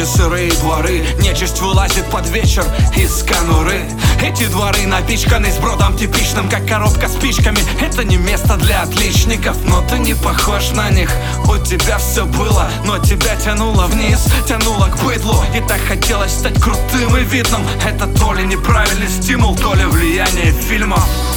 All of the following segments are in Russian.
эти сырые дворы. Нечисть вылазит под вечер из конуры. Эти дворы напичканы сбродом типичным, как коробка спичками. Это не место для отличников, но ты не похож на них. У тебя все было, но тебя тянуло вниз, тянуло к быдлу. И так хотелось стать крутым и видным. Это то ли неправильный стимул, то ли влияние фильма.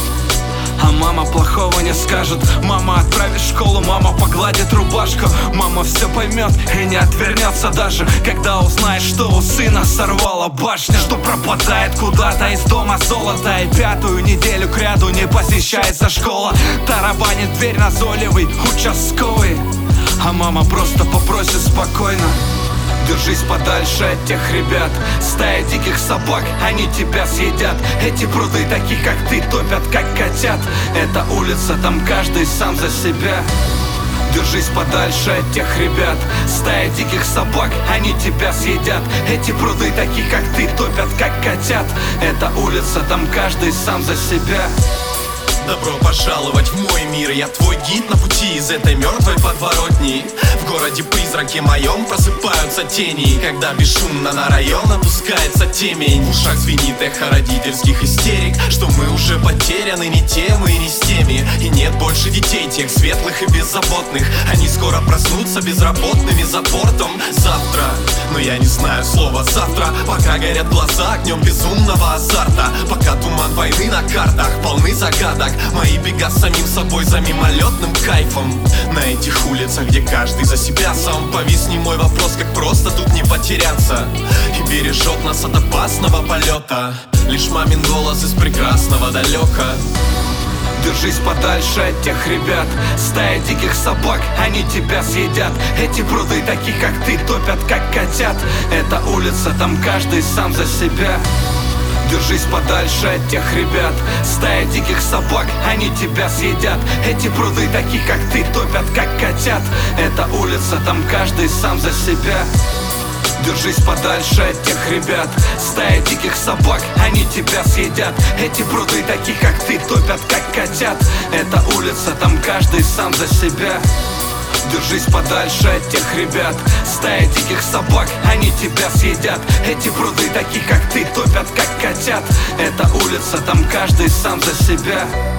А мама плохого не скажет. Мама отправит в школу, мама погладит рубашку. Мама все поймет и не отвернется даже, когда узнает, что у сына сорвала башню. Что пропадает куда-то из дома золото, и 5-ю неделю кряду не посещается школа. Тарабанит дверь назойливый участковый, а мама просто попросит спокойно: держись подальше от тех ребят. Стая диких собак, они тебя съедят. Эти пруды таких, как ты, топят, как котят. Это улица, там каждый сам за себя. Держись подальше от тех ребят. Стая диких собак, они тебя съедят. Эти пруды таких, как ты, топят, как котят. Это улица, там каждый сам за себя. Добро пожаловать в мой мир, я твой гид на пути из этой мертвой подворотни. В городе призраке моем просыпаются тени, когда бесшумно на район опускается темень. В ушах звенит эхо родительских истерик, что мы уже потеряны, не те мы, не с теми. И нет больше детей, тех светлых и беззаботных. Они скоро проснутся безработными за бортом завтра. Но я не знаю слова завтра, пока горят глаза огнем безумного азарта. Пока туман войны на картах полны загадок. Мои бега с самим собой за мимолетным кайфом. На этих улицах, где каждый за себя сам, повис немой вопрос, как просто тут не потеряться. И бережет нас от опасного полета лишь мамин голос из прекрасного далека. Держись подальше от тех ребят. Стая диких собак, они тебя съедят. Эти пруды таких, как ты, топят, как котят. Это улица, там каждый сам за себя. Держись подальше от тех ребят. Стая диких собак, они тебя съедят. Эти пруды таких, как ты, топят, как котят. Это улица, там каждый сам за себя. Держись подальше от тех ребят. Стая диких собак, они тебя съедят. Эти пруды таких, как ты, топят, как котят. Это улица, там каждый сам за себя. Держись подальше от тех ребят. Стая диких собак, они тебя съедят. Эти пруды таких, как ты, топят, как котят. Это улица, там каждый сам за себя.